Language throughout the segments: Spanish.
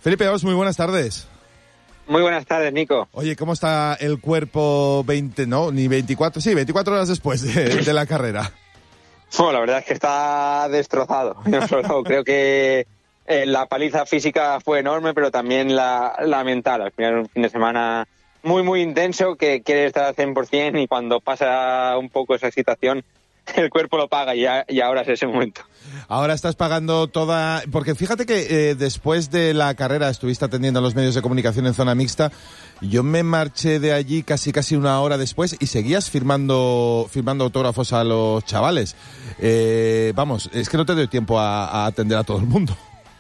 Felipe Os, muy buenas tardes. Muy buenas tardes, Nico. Oye, ¿cómo está el cuerpo 24 horas después de la carrera? Bueno, la verdad es que está destrozado. Yo solo creo que la paliza física fue enorme, pero también la mental. Al final, un fin de semana muy, muy intenso, que quiere estar al 100%, y cuando pasa un poco esa situación, el cuerpo lo paga y ahora es ese momento. Ahora estás pagando toda... Porque fíjate que después de la carrera estuviste atendiendo a los medios de comunicación en zona mixta. Yo me marché de allí casi una hora después y seguías firmando autógrafos a los chavales. Vamos, es que no te doy tiempo a atender a todo el mundo.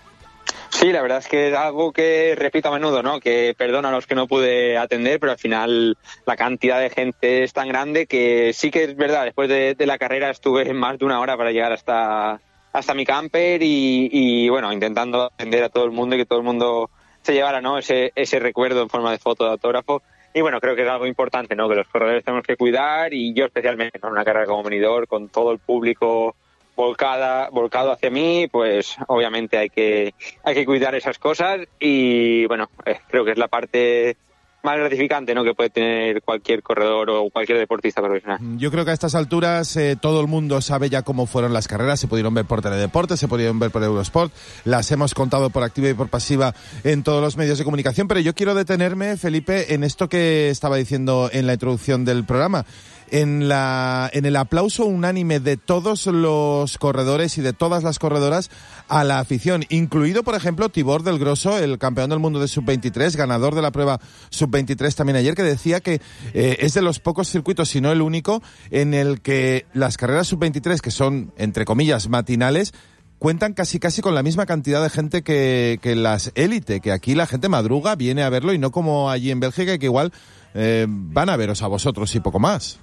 Sí, la verdad es que es algo que repito a menudo, ¿no? Que perdono a los que no pude atender, pero al final la cantidad de gente es tan grande que sí que es verdad. Después de la carrera estuve más de una hora para llegar hasta mi camper y bueno, intentando atender a todo el mundo y que todo el mundo se llevara, ¿no? ese recuerdo en forma de foto, de autógrafo. Y bueno, creo que es algo importante, ¿no? Que los corredores tenemos que cuidar, y yo especialmente, ¿no? En una carrera como venidor, con todo el público volcado hacia mí, pues obviamente hay que cuidar esas cosas, y bueno, creo que es la parte más gratificante, ¿no? Que puede tener cualquier corredor o cualquier deportista profesional. Yo creo que a estas alturas todo el mundo sabe ya cómo fueron las carreras. Se pudieron ver por Teledeporte, se pudieron ver por Eurosport, las hemos contado por activa y por pasiva en todos los medios de comunicación, pero yo quiero detenerme, Felipe, en esto que estaba diciendo en la introducción del programa. En el aplauso unánime de todos los corredores y de todas las corredoras a la afición, incluido, por ejemplo, Tibor del Grosso, el campeón del mundo de Sub-23, ganador de la prueba Sub-23 también ayer, que decía que es de los pocos circuitos, si no el único, en el que las carreras Sub-23, que son, entre comillas, matinales, cuentan casi con la misma cantidad de gente que las élite, que aquí la gente madruga, viene a verlo, y no como allí en Bélgica, que igual van a veros a vosotros y poco más.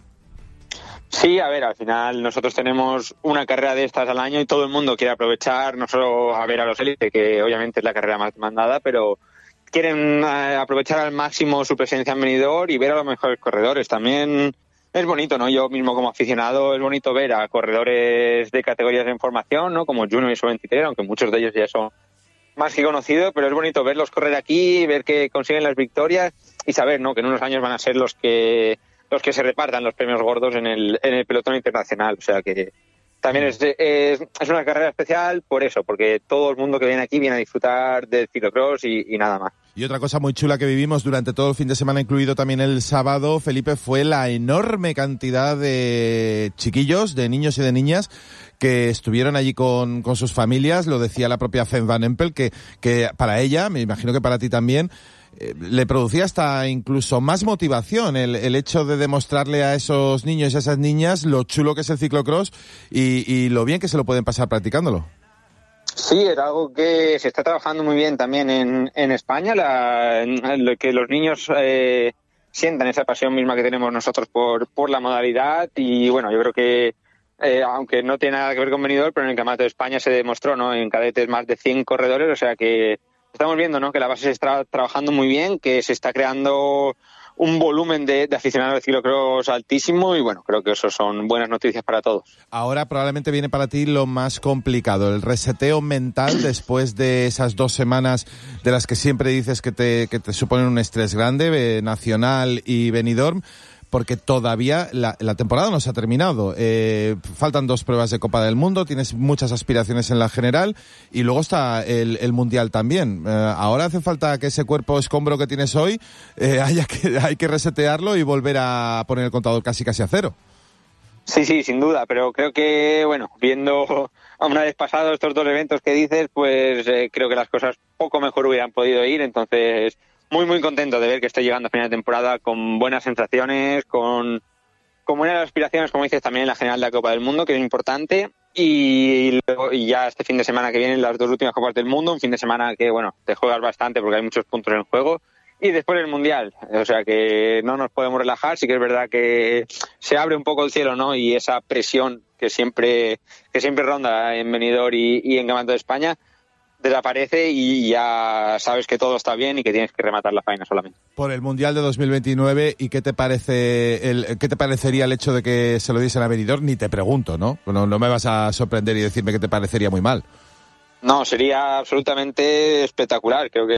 Sí, a ver, al final nosotros tenemos una carrera de estas al año y todo el mundo quiere aprovechar, no solo a ver a los élites, que obviamente es la carrera más demandada, pero quieren aprovechar al máximo su presencia en venidor y ver a los mejores corredores. También es bonito, ¿no? Yo mismo como aficionado es bonito ver a corredores de categorías en formación, ¿no? Como Junior y Sub-23, aunque muchos de ellos ya son más que conocidos, pero es bonito verlos correr aquí, ver que consiguen las victorias y saber, ¿no? Que en unos años van a ser los que se repartan los premios gordos en el pelotón internacional. O sea que también es una carrera especial por eso, porque todo el mundo que viene aquí viene a disfrutar del ciclocross y nada más. Y otra cosa muy chula que vivimos durante todo el fin de semana, incluido también el sábado, Felipe, fue la enorme cantidad de chiquillos, de niños y de niñas que estuvieron allí con sus familias. Lo decía la propia Fem Van Empel, que para ella, me imagino que para ti también, le producía hasta incluso más motivación el hecho de demostrarle a esos niños y a esas niñas lo chulo que es el ciclocross y lo bien que se lo pueden pasar practicándolo. Sí, es algo que se está trabajando muy bien también en España, que los niños sientan esa pasión misma que tenemos nosotros por la modalidad. Y bueno, yo creo que aunque no tiene nada que ver con venidor, pero en el Campeonato de España se demostró, ¿no? En cadetes más de 100 corredores, o sea que estamos viendo, ¿no? Que la base se está trabajando muy bien, que se está creando un volumen de aficionados de ciclocross altísimo, y bueno, creo que eso son buenas noticias para todos. Ahora probablemente viene para ti lo más complicado, el reseteo mental después de esas 2 semanas de las que siempre dices que te suponen un estrés grande, nacional y Benidorm, porque todavía la temporada no se ha terminado. Faltan 2 pruebas de Copa del Mundo, tienes muchas aspiraciones en la general y luego está el Mundial también. Ahora hace falta que ese cuerpo escombro que tienes hoy hay que resetearlo y volver a poner el contador casi a cero. Sí, sin duda, pero creo que, bueno, viendo una vez pasados estos 2 eventos que dices, pues creo que las cosas poco mejor hubieran podido ir. Entonces, muy, muy contento de ver que estoy llegando a final de temporada con buenas sensaciones, con buenas aspiraciones, como dices, también en la general de la Copa del Mundo, que es importante. Y ya este fin de semana que vienen las 2 últimas Copas del Mundo, un fin de semana que, bueno, te juegas bastante porque hay muchos puntos en juego. Y después el Mundial, o sea que no nos podemos relajar. Sí que es verdad que se abre un poco el cielo, ¿no? Y esa presión que siempre ronda en venidor y en Campeonato de España desaparece y ya sabes que todo está bien y que tienes que rematar la faena solamente. Por el Mundial de 2029, ¿y qué te parecería el hecho de que se lo diesen a Benidorm? Ni te pregunto, ¿no? No me vas a sorprender y decirme que te parecería muy mal. No, sería absolutamente espectacular. Creo que